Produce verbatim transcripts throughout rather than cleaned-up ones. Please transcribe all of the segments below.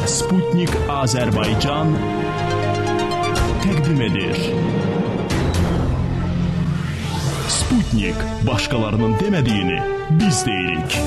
Sputnik Azərbaycan təqdim edir. Sputnik, başqalarının demədiyini biz deyirik.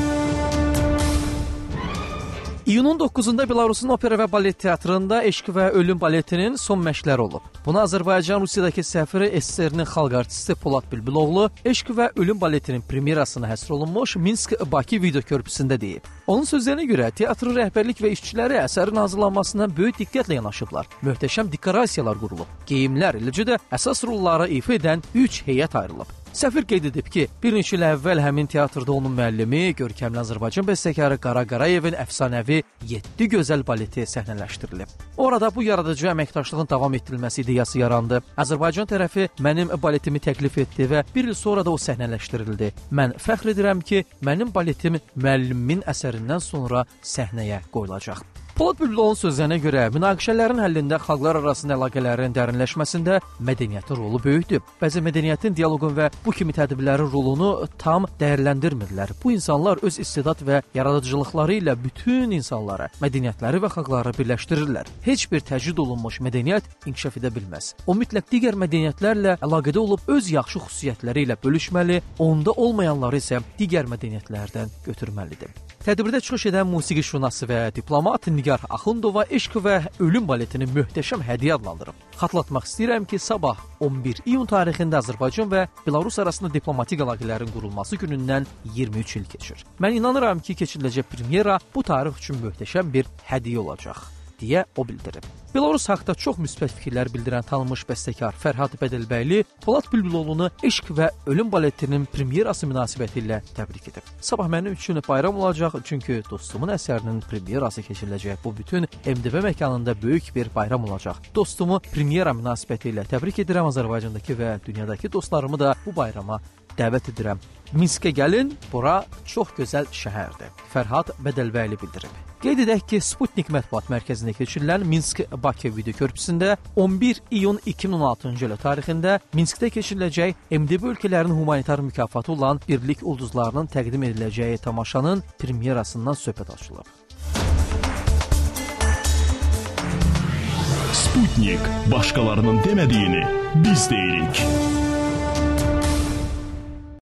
İyunun doqquzunda Belarusun opera və balet teatrında Eşq və Ölüm baletinin son məşqləri olub. Bunu Azərbaycan Rusiyadakı səfiri S S R-nin xalq artisti Polad Bülbüloğlu Eşq və Ölüm baletinin premyerasına həsr olunmuş Minsk-Bakı video körpüsündə deyib. Onun sözlərinə görə teatrın rəhbərlik və işçiləri əsərin hazırlanmasına böyük diqqətlə yanaşıblar. Möhtəşəm dekorasiyalar qurulub. Geyimlər, eləcə də əsas rolları ifa edən üç heyət ayrılıb. Səfir qeyd edib ki, bir neçə il əvvəl həmin teatrda onun müəllimi, görkəmli Azərbaycan bəstəkarı Qara Qarayevin əfsanəvi yeddi gözəl baleti səhnələşdirilib. Orada bu yaradıcı əməkdaşlığın davam etdirilməsi ideyası yarandı. Azərbaycan tərəfi mənim baletimi təklif etdi və bir il sonra da o səhnələşdirildi. Mən fəxr edirəm ki, mənim baletim müəllimimin əsərindən sonra səhnəyə qoyulacaq. Polad Bülbüloğlu'nun sözlərinə görə münaqişələrin həllində xalqlar arasında əlaqələrin dərinləşməsində mədəniyyətin rolu böyükdür. Bəzi mədəniyyətin, dialoqun və bu kimi tədbirlərin rolunu tam dəyərləndirmirlər. Bu insanlar öz istedad və yaradıcılıqları ilə bütün insanları, mədəniyyətləri və xalqları birləşdirirlər. Heç bir təcrid olunmuş mədəniyyət inkişaf edə bilməz. O mütləq digər mədəniyyətlərlə əlaqədə olub öz yaxşı xüsusiyyətləri ilə bölüşməli, onda olmayanları isə digər mədəniyyətlərdən götürməlidir. Tədbirdə çıxış edən musiqişünası və diplomat Nigar Axundova Eşq və Ölüm baletini möhtəşəm hədiyyə adlandırıb. Xatırlatmaq istəyirəm ki, sabah on bir iyun tarixində Azərbaycan və Belarus arasında diplomatik əlaqələrin qurulması günündən iyirmi üç il keçir. Mən inanıram ki, keçiriləcək premyera bu tarix üçün möhtəşəm bir hədiyyə olacaq, deyə o bildirib. Belarus haqda çox müsbət fikirlər bildirən tanınmış bəstəkar Fərhad Bədəlbəyli Polad Bülbüloğlu'nu Eşq və Ölüm baletinin premyerası münasibəti ilə təbrik edib. Sabah mənim üçün bayram olacaq, çünki dostumun əsərinin premyerası keçiriləcək. Bu bütün M D B məkanında böyük bir bayram olacaq. Dostumu premyera münasibəti ilə təbrik edirəm. Azərbaycandakı və dünyadakı dostlarımı da bu bayrama dəvət edirəm. Minskə gəlin, bura çox gözəl şəhərdir. Fərhad Bədəlbəyli bildirib. Qeyd edək ki, Sputnik mətbuat mərkəzində keçirilən Minsk-Bakı video körpüsündə on bir iyun iki min on altıncı il tarixində Minskdə keçiriləcək M D B ölkələrinin humanitar mükafatı olan Birlik Ulduzlarının təqdim ediləcəyi tamaşanın premyerasından söhbət açılıb. Sputnik, başqalarının demədiyini biz deyirik.